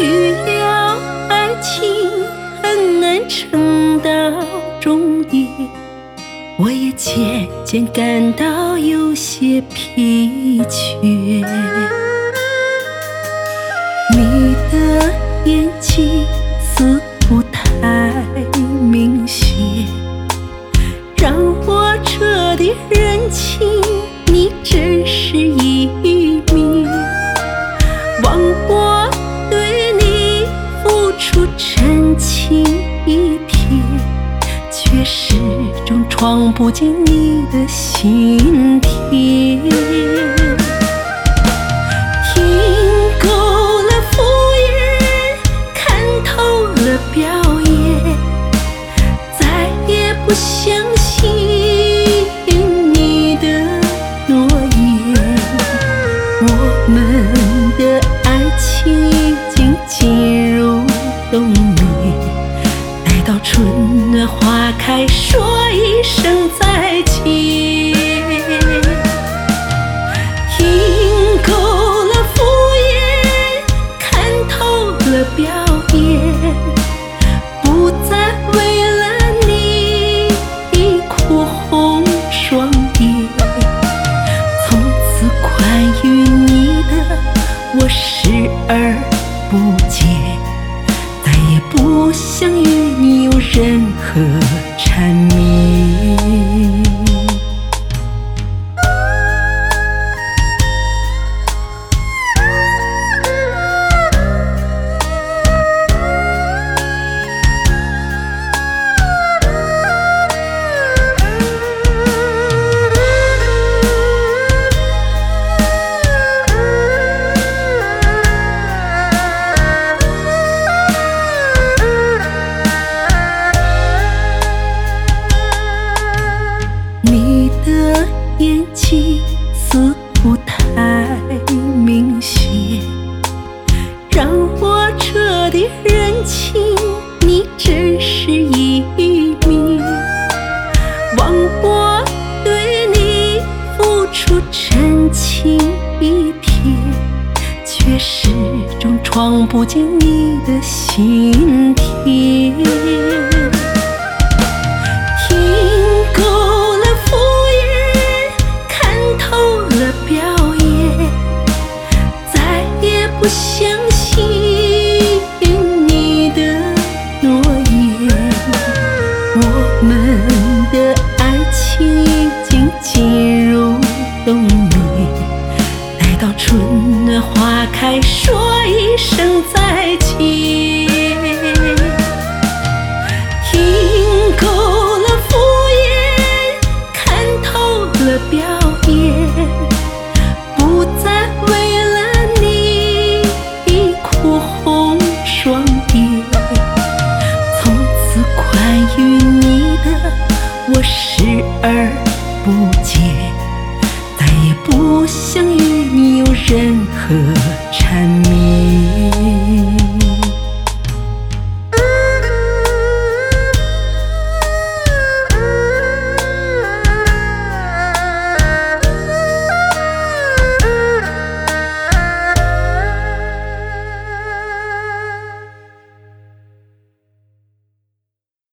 需要爱情很难撑到终点，我也渐渐感到有些疲倦。你的眼睛似乎太明显，让我彻底认清你真实一面。忘我对你付出真情一片，却始终闯不进你的心田。听够了敷衍，看透了表演，再也不相信你的诺言。我们的爱情已经进入冬眠，待到春暖花开，说一声再见。听够了敷衍，看透了表演，不再为了你哭红双眼。从此关于你的我视而不见，再也不想与你有任何缠绵。你的眼睛似乎太明显，让我彻底认清你真实一面。忘我对你付出真情一片，却始终闯不进你的心田。不相信你的诺言，我们的爱情已经进入冬眠，待到春暖花开，说一声再见。听够了敷衍，看透了表演，不再为了哭红双眼。从此关于你的我视而不见，再也不想与你有任何缠绵。